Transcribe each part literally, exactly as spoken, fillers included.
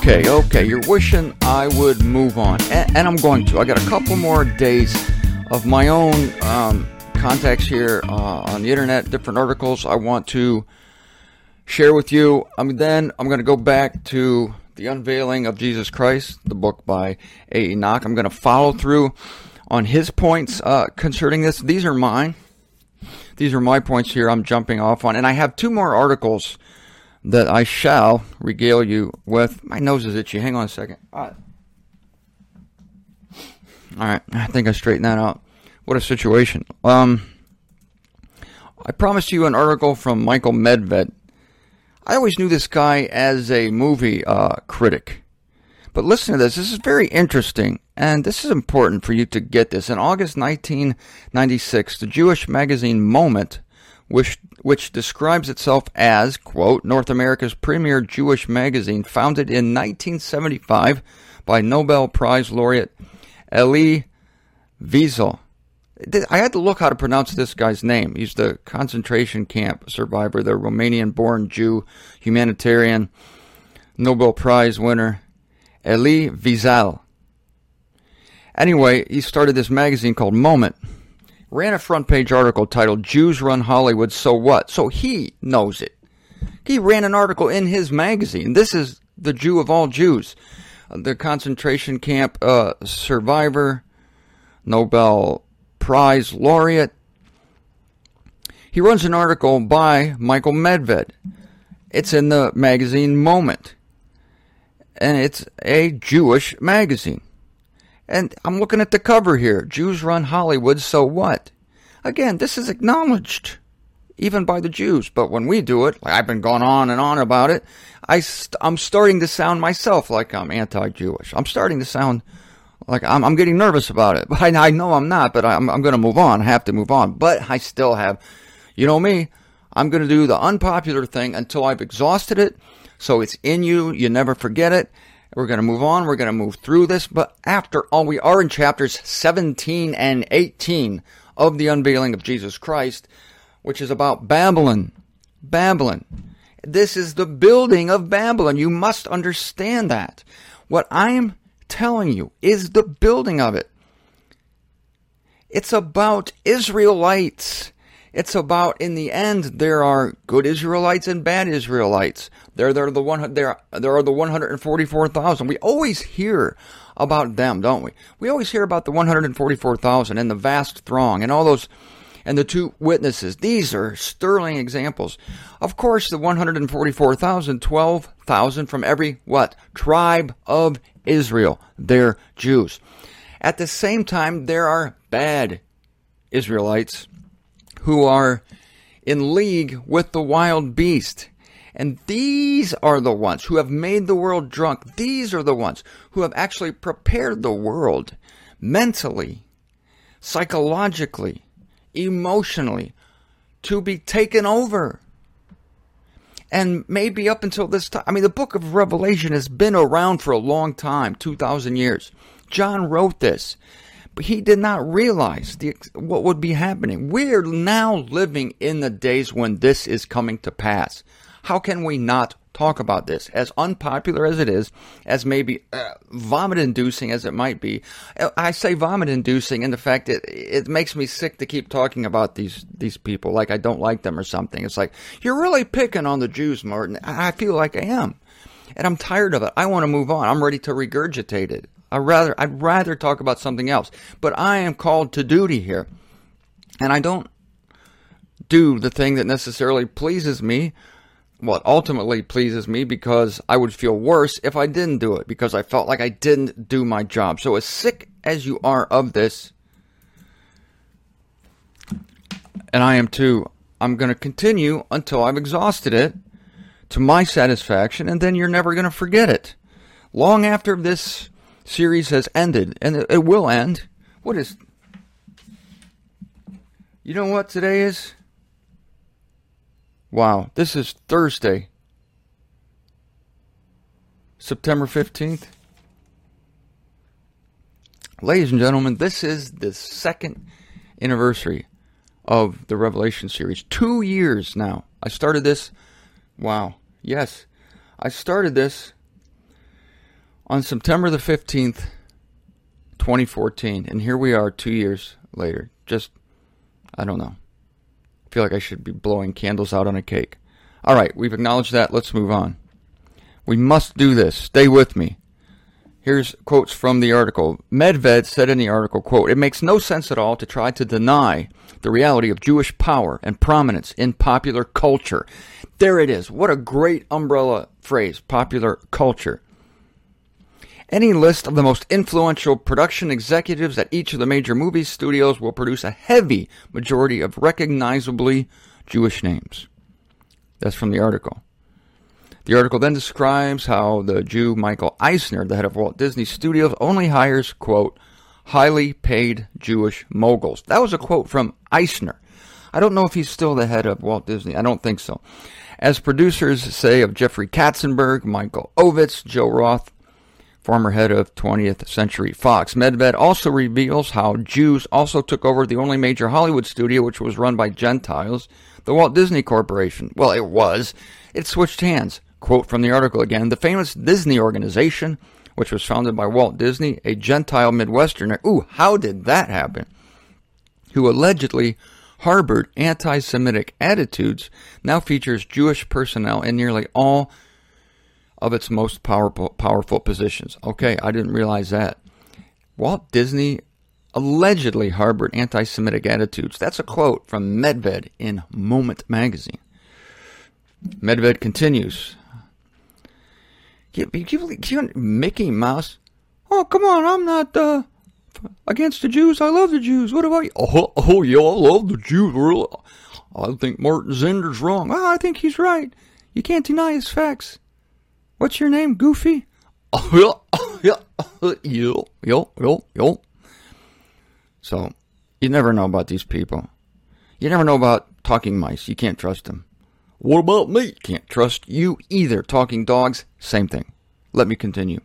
Okay, okay, you're wishing I would move on, and, and I'm going to. I got a couple more days of my own um, contacts here uh, on the internet, different articles I want to share with you. I mean, then I'm going to go back to The Unveiling of Jesus Christ, the book by A. Enoch. I'm going to follow through on his points uh, concerning this. These are mine. These are my points here I'm jumping off on, and I have two more articles that I shall regale you with. My nose is itchy. Hang on a second. All right. All right. I think I straightened that out. What a situation. Um, I promised you an article from Michael Medved. I always knew this guy as a movie uh, critic. But listen to this. This is very interesting, and this is important for you to get this. In August nineteen ninety-six, the Jewish magazine Moment, which which describes itself as, quote, North America's premier Jewish magazine, founded in nineteen seventy-five by Nobel Prize laureate Elie Wiesel. I had to look how to pronounce this guy's name. He's the concentration camp survivor, the Romanian-born Jew, humanitarian, Nobel Prize winner, Elie Wiesel. Anyway, he started this magazine called Moment. Ran a front-page article titled, Jews Run Hollywood, So What? So he knows it. He ran an article in his magazine. This is the Jew of all Jews. The concentration camp uh, survivor, Nobel Prize laureate. He runs an article by Michael Medved. It's in the magazine Moment. And it's a Jewish magazine. And I'm looking at the cover here. Jews run Hollywood, so what? Again, this is acknowledged, even by the Jews. But when we do it, like I've been going on and on about it, I st- I'm starting to sound myself like I'm anti-Jewish. I'm starting to sound like I'm, I'm getting nervous about it. But I, I know I'm not, but I'm, I'm going to move on. I have to move on. But I still have, you know me, I'm going to do the unpopular thing until I've exhausted it. So it's in you. You never forget it. We're going to move on. We're going to move through this. But after all, we are in chapters seventeen and eighteen of The Unveiling of Jesus Christ, which is about Babylon. Babylon. This is the building of Babylon. You must understand that. What I'm telling you is the building of it. It's about Israelites. It's about, in the end, there are good Israelites and bad Israelites. There, there are the one, there, there are the one hundred forty-four thousand. We always hear about them, don't we? We always hear about the one hundred forty-four thousand and the vast throng and all those, and the two witnesses. These are sterling examples. Of course, the one hundred forty-four thousand, twelve thousand from every, what? Tribe of Israel. They're Jews. At the same time, there are bad Israelites who are in league with the wild beast. And these are the ones who have made the world drunk. These are the ones who have actually prepared the world mentally, psychologically, emotionally to be taken over. And maybe up until this time, I mean, the book of Revelation has been around for a long time, two thousand years. John wrote this. But he did not realize the, what would be happening. We're now living in the days when this is coming to pass. How can we not talk about this? As unpopular as it is, as maybe uh, vomit-inducing as it might be. I say vomit-inducing in the fact that it makes me sick to keep talking about these, these people like I don't like them or something. It's like, you're really picking on the Jews, Martin. I feel like I am. And I'm tired of it. I want to move on. I'm ready to regurgitate it. I'd rather, I'd rather talk about something else. But I am called to duty here. And I don't do the thing that necessarily pleases me. What ultimately pleases me, because I would feel worse if I didn't do it. Because I felt like I didn't do my job. So as sick as you are of this, and I am too, I'm going to continue until I've exhausted it to my satisfaction. And then you're never going to forget it. Long after this series has ended, and it will end. What is... You know what today is? Wow, this is Thursday, September fifteenth. Ladies and gentlemen, this is the second anniversary of the Revelation series. Two years now. I started this, wow, yes, I started this On September the fifteenth, twenty fourteen, and here we are two years later. Just, I don't know. I feel like I should be blowing candles out on a cake. All right, we've acknowledged that. Let's move on. We must do this. Stay with me. Here's quotes from the article. Medved said in the article, quote, "It makes no sense at all to try to deny the reality of Jewish power and prominence in popular culture." There it is. What a great umbrella phrase, popular culture. Any list of the most influential production executives at each of the major movie studios will produce a heavy majority of recognizably Jewish names. That's from the article. The article then describes how the Jew Michael Eisner, the head of Walt Disney Studios, only hires, quote, highly paid Jewish moguls. That was a quote from Eisner. I don't know if he's still the head of Walt Disney. I don't think so. As producers say of Jeffrey Katzenberg, Michael Ovitz, Joe Roth, former head of twentieth Century Fox. Medved also reveals how Jews also took over the only major Hollywood studio which was run by Gentiles, the Walt Disney Corporation. Well, it was. It switched hands. Quote from the article again, "The famous Disney organization, which was founded by Walt Disney, a Gentile Midwesterner," ooh, how did that happen? "Who allegedly harbored anti-Semitic attitudes, now features Jewish personnel in nearly all of its most powerful powerful positions." Okay, I didn't realize that. Walt Disney allegedly harbored anti-Semitic attitudes. That's a quote from Medved in Moment magazine. Medved continues. Mickey Mouse. "Oh, come on, I'm not uh, against the Jews. I love the Jews. What about you?" "Oh, oh yeah, I love the Jews. Really. I think Martin Zender's wrong." "Oh, I think he's right. You can't deny his facts. What's your name, Goofy?" "Oh, yeah, yeah, yeah, yeah, yeah, yeah." So, you never know about these people. You never know about talking mice. You can't trust them. "What about me?" Can't trust you either. Talking dogs, same thing. Let me continue.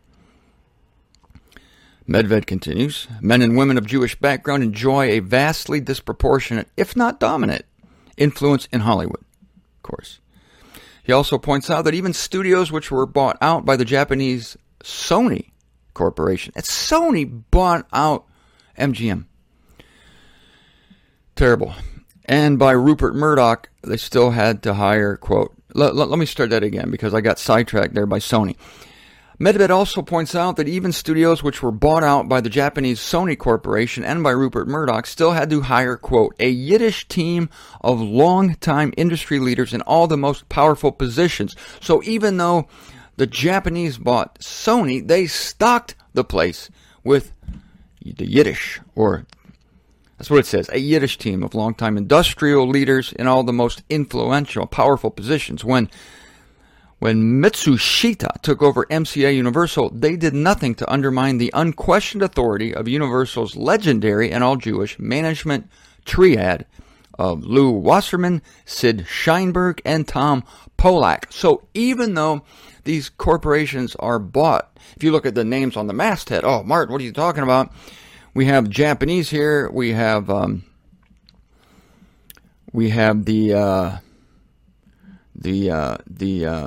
Medved continues. "Men and women of Jewish background enjoy a vastly disproportionate, if not dominant, influence in Hollywood," of course. He also points out that even studios which were bought out by the Japanese Sony Corporation, it's Sony bought out M G M. Terrible. And by Rupert Murdoch, they still had to hire, quote, let, let, let me start that again because I got sidetracked there by Sony. Medved also points out that even studios which were bought out by the Japanese Sony Corporation and by Rupert Murdoch still had to hire, quote, a Yiddish team of long-time industry leaders in all the most powerful positions. So even though the Japanese bought Sony, they stocked the place with the Yiddish, or that's what it says, a Yiddish team of long-time industrial leaders in all the most influential, powerful positions. When When Mitsushita took over M C A Universal, they did nothing to undermine the unquestioned authority of Universal's legendary and all-Jewish management triad of Lou Wasserman, Sid Sheinberg, and Tom Pollack. So even though these corporations are bought, if you look at the names on the masthead, oh, Martin, what are you talking about? We have Japanese here. We have um, we have the uh, the uh, the uh,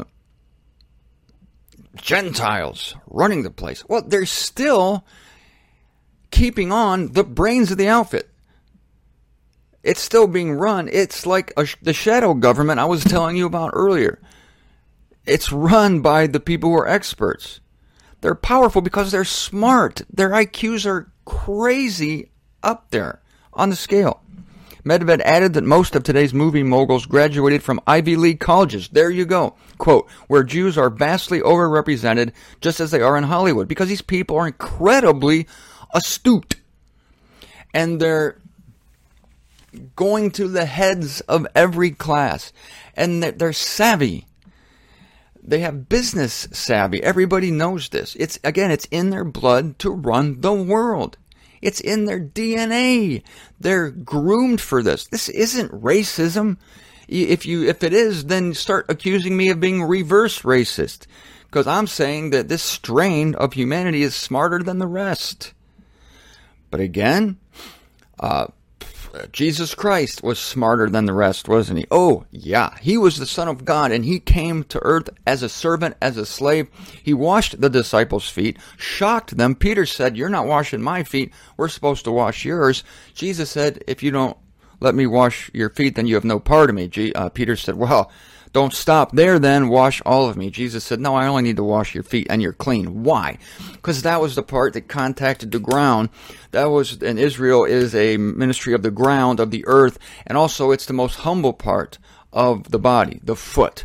Gentiles running the place. Well, they're still keeping on the brains of the outfit. It's still being run. It's like a, the shadow government I was telling you about earlier. It's run by the people who are experts. They're powerful because they're smart. Their I Qs are crazy up there on the scale. Medved added that most of today's movie moguls graduated from Ivy League colleges. There you go. Quote, where Jews are vastly overrepresented just as they are in Hollywood, because these people are incredibly astute. And they're going to the heads of every class. And they're, they're savvy. They have business savvy. Everybody knows this. It's again, it's in their blood to run the world. It's in their D N A. They're groomed for this. This isn't racism. If you, if it is, then start accusing me of being reverse racist. Because I'm saying that this strain of humanity is smarter than the rest. But again, uh, Jesus Christ was smarter than the rest, wasn't he? Oh, yeah. He was the Son of God, and he came to earth as a servant, as a slave. He washed the disciples' feet, shocked them. Peter said, you're not washing my feet. We're supposed to wash yours. Jesus said, if you don't let me wash your feet, then you have no part of me. G- uh, Peter said, well, don't stop there then, wash all of me. Jesus said, no, I only need to wash your feet and you're clean. Why? Because that was the part that contacted the ground. That was, and Israel is a ministry of the ground, of the earth, and also it's the most humble part of the body, the foot.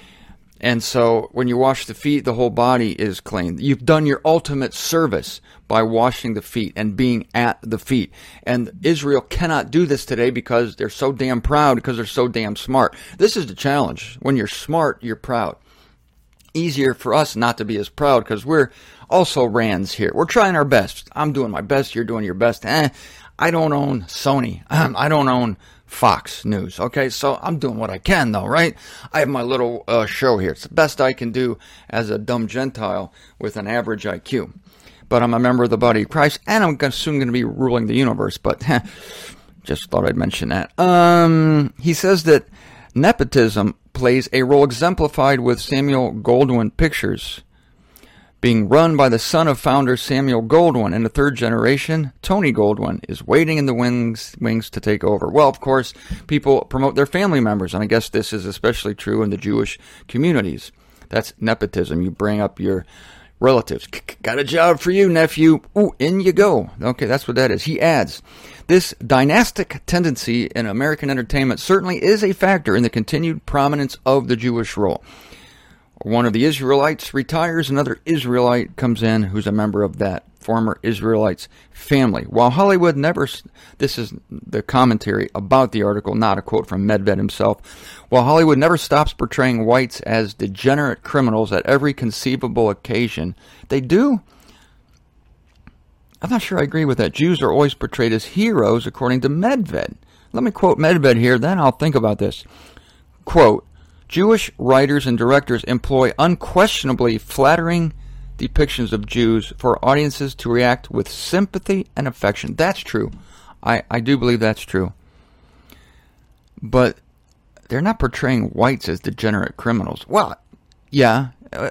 And so when you wash the feet, the whole body is clean. You've done your ultimate service by washing the feet and being at the feet. And Israel cannot do this today because they're so damn proud, because they're so damn smart. This is the challenge. When you're smart, you're proud. Easier for us not to be as proud because we're also rands here. We're trying our best. I'm doing my best. You're doing your best. Eh, I don't own Sony. I don't own Fox News. Okay, so I'm doing what I can, though, right? I have my little uh, show here. It's the best I can do as a dumb Gentile with an average I Q. But I'm a member of the body of Christ, and I'm soon going to be ruling the universe. But just thought I'd mention that. Um, he says that nepotism plays a role exemplified with Samuel Goldwyn Pictures being run by the son of founder Samuel Goldwyn. In the third generation, Tony Goldwyn is waiting in the wings wings to take over. Well, of course, people promote their family members, and I guess this is especially true in the Jewish communities. That's nepotism. You bring up your relatives. Got a job for you, nephew. Ooh, in you go. Okay, that's what that is. He adds, this dynastic tendency in American entertainment certainly is a factor in the continued prominence of the Jewish role. One of the Israelites retires, another Israelite comes in who's a member of that former Israelites family. While Hollywood never, this is the commentary about the article, not a quote from Medved himself, while Hollywood never stops portraying whites as degenerate criminals at every conceivable occasion, they do. I'm not sure I agree with that. Jews are always portrayed as heroes, according to Medved. Let me quote Medved here, then I'll think about this. Quote, Jewish writers and directors employ unquestionably flattering depictions of Jews for audiences to react with sympathy and affection. That's true. I, I do believe that's true. But they're not portraying whites as degenerate criminals. Well, yeah. Uh,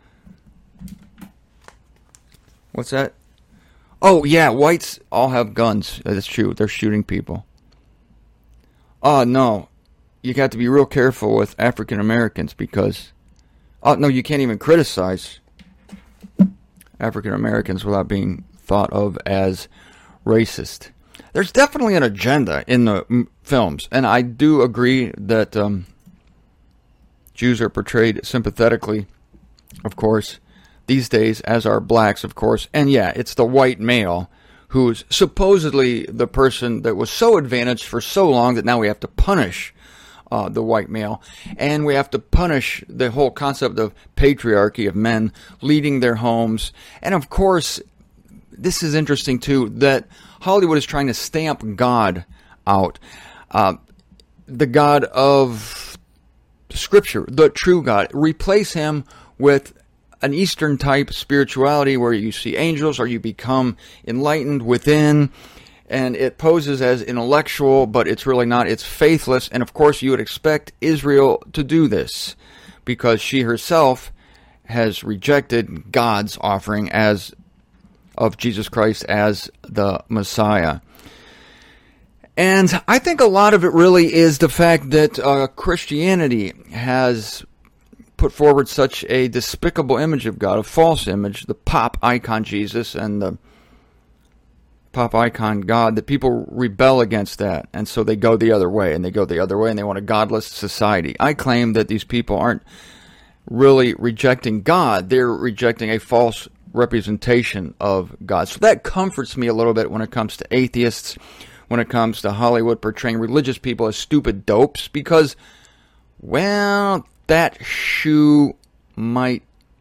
what's that? Oh, yeah, whites all have guns. That's true. They're shooting people. Oh, no. You got to be real careful with African Americans because, oh, no, you can't even criticize African Americans without being thought of as racist. There's definitely an agenda in the m- films, and I do agree that um, Jews are portrayed sympathetically, of course, these days, as are blacks, of course. And yeah, it's the white male who's supposedly the person that was so advantaged for so long that now we have to punish Uh, the white male, and we have to punish the whole concept of patriarchy, of men leading their homes. And of course, this is interesting too, that Hollywood is trying to stamp God out. Uh, the God of Scripture, the true God, replace him with an Eastern type spirituality where you see angels or you become enlightened within. And it poses as intellectual, but it's really not. It's faithless. And of course, you would expect Israel to do this because she herself has rejected God's offering as of Jesus Christ as the Messiah. And I think a lot of it really is the fact that uh, Christianity has put forward such a despicable image of God, a false image, the pop icon Jesus and the pop icon God, that people rebel against that, and so they go the other way, and they go the other way, and they want a godless society. I claim that these people aren't really rejecting God, they're rejecting a false representation of God. So that comforts me a little bit when it comes to atheists, when it comes to Hollywood portraying religious people as stupid dopes, because, well, that shoe might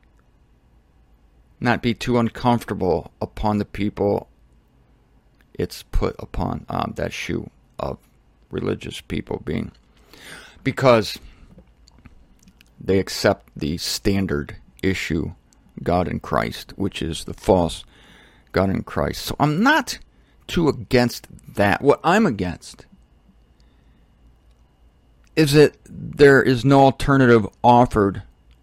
not be too uncomfortable upon the people it's put upon, um, that shoe of religious people being, because they accept the standard issue, God in Christ, which is the false God in Christ. So I'm not too against that. What I'm against is that there is no alternative offered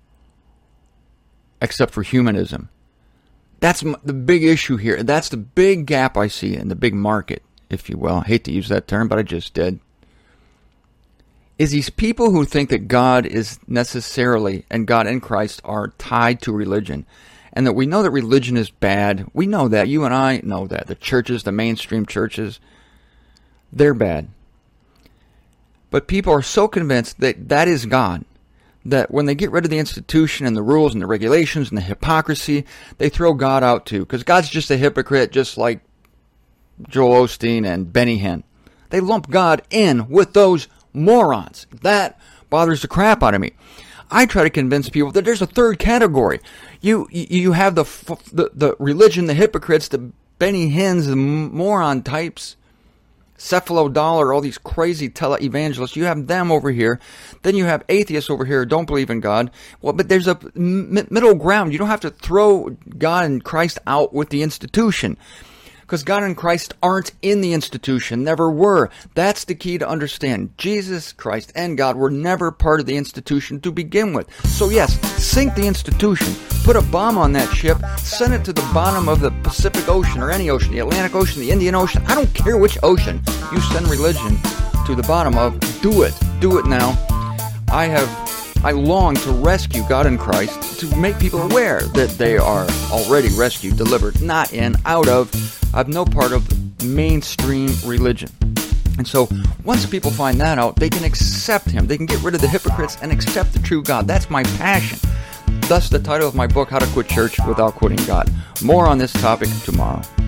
except for humanism. That's the big issue here. That's the big gap I see in the big market, if you will. I hate to use that term, but I just did. Is these people who think that God is necessarily, and God and Christ are tied to religion, and that we know that religion is bad. We know that. You and I know that. The churches, the mainstream churches, they're bad. But people are so convinced that that is God, that when they get rid of the institution and the rules and the regulations and the hypocrisy, they throw God out too. Because God's just a hypocrite, just like Joel Osteen and Benny Hinn. They lump God in with those morons. That bothers the crap out of me. I try to convince people that there's a third category. You you have the the, the religion, the hypocrites, the Benny Hinns, the moron types, Cephalo Dollar, all these crazy tele-evangelists. You have them over here. Then you have atheists over here who don't believe in God. Well, but there's a m- middle ground. You don't have to throw God and Christ out with the institution. Because God and Christ aren't in the institution, never were. That's the key to understand. Jesus Christ and God were never part of the institution to begin with. So yes, sink the institution. Put a bomb on that ship. Send it to the bottom of the Pacific Ocean or any ocean, the Atlantic Ocean, the Indian Ocean. I don't care which ocean you send religion to the bottom of. Do it. Do it now. I have... I long to rescue God and Christ, to make people aware that they are already rescued, delivered, not in, out of, of no part of mainstream religion. And so once people find that out, they can accept Him. They can get rid of the hypocrites and accept the true God. That's my passion. Thus the title of my book, How to Quit Church Without Quitting God. More on this topic tomorrow.